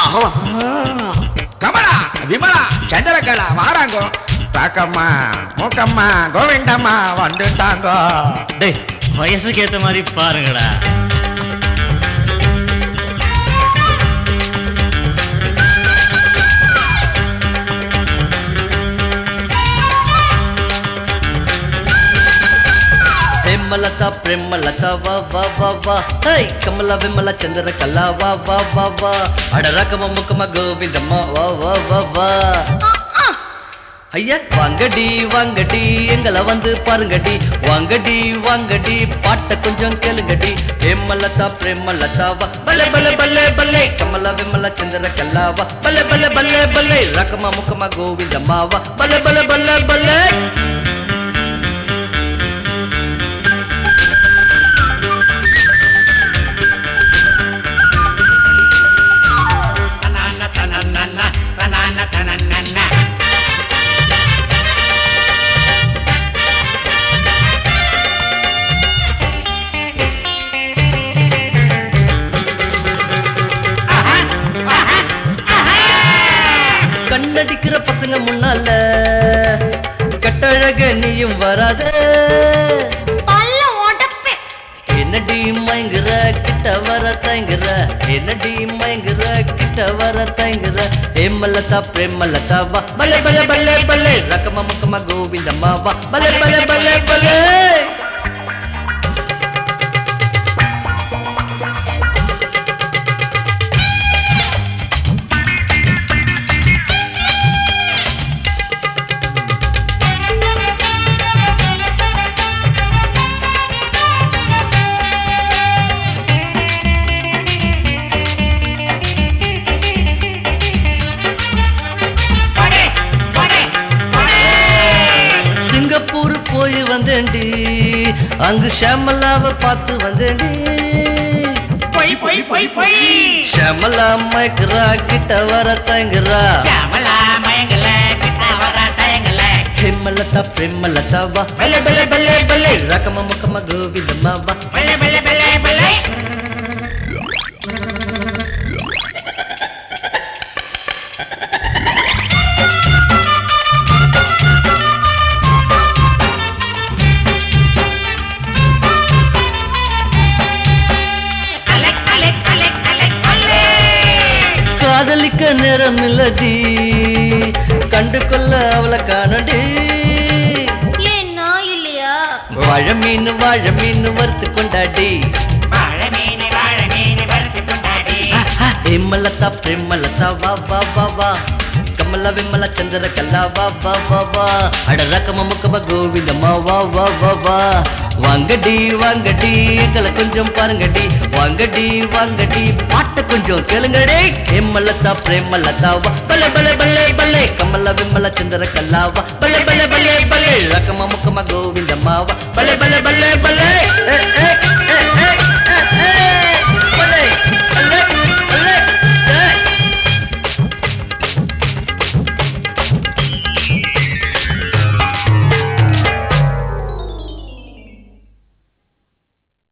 கமலா விமலா சந்திரகலா வாராங்கோ பாக்கம்மா மூக்கம்மா கோவிந்தம்மா வந்துட்டாங்கோ. டேய் வயசுக்கு ஏத்த மாதிரி பாருங்கடா. Mallata Premallata va va va va hey Kamala Vimala Chandra Kala va va va va Adarakama Mukama Govindamma va va va va ஐயா வாங்கடி வாங்கடி எங்களை வந்து பாருங்கடி வாங்கடி வாங்கடி பாட்ட கொஞ்சம் கேளுங்கடி ஏமல்லதா பிரேமல்லதா வா பல்லே பல்லே பல்லே பல்லே கமலா விமலா சந்திர கல்லாவா பல்லே பல்லே பல்லே பல்லே ரகமா முக்கமா கோவிந்தம்மாவா பல்லே பல்லே பல்லே பல்லே கண்ணடிக்கிற பசங்க முன்னால கட்டழக நீயும் வராத என்னடி மயங்குற கிட்ட வர தயங்குற என்னடி மயங்குற கிட்ட வர தயங்குற ஏமல்லதா பிரேமல்லதா வா பல்லே பல்லே பல்லே பல்லே ரகமா முக்கமா கோவிந்தம்மா வா பல்லே பல்லே பல்லே பல்லே போய் வந்தேண்டி அங்கு ஷமலாவை பார்த்து வந்தேண்டி போய் போய் போய் போய் ஷமலா மயக்குறா கிட்ட வர தயங்குறா ஷமலா மயங்கல கிட்ட வர தயங்கல ஹிம்மலதா பிரேமலதா வா பல்லே பல்லே பல்லே பல்லே ரகமா முக்கமா கோவிந்தம்மா வா பல்லே பல்லே பல்லே பல்லே காதலிக்க நேரம் இல்லடி கண்டு கொள்ள அவளை காணடி ஏன்னா இல்லையா வாழ மீன் வறுத்து கொண்டாடி ஹிம்மலதா பிரேமலதா வா வா வா வா கமலா விமலா சந்திர கல்லா வா வா வா வா அடரகம முக்கம கோவிந்தம்மா வா வா வா வா வாங்கடி வாங்கடி எங்களை கொஞ்சம் பாருங்கடி வாங்கடி வாங்கடி பாட்ட கொஞ்சம் கேளுங்கடி ஹிம்மலதா பிரேமலதா வா பல்லே பல்லே பல்லே பல்லே கமலா விமலா சந்திர கல்லா வா பல்லே பல்லே பல்லே பல்லே ரகம முக்கம கோவிந்தம்மா வா பல்லே பல்லே பல்லே பல்லே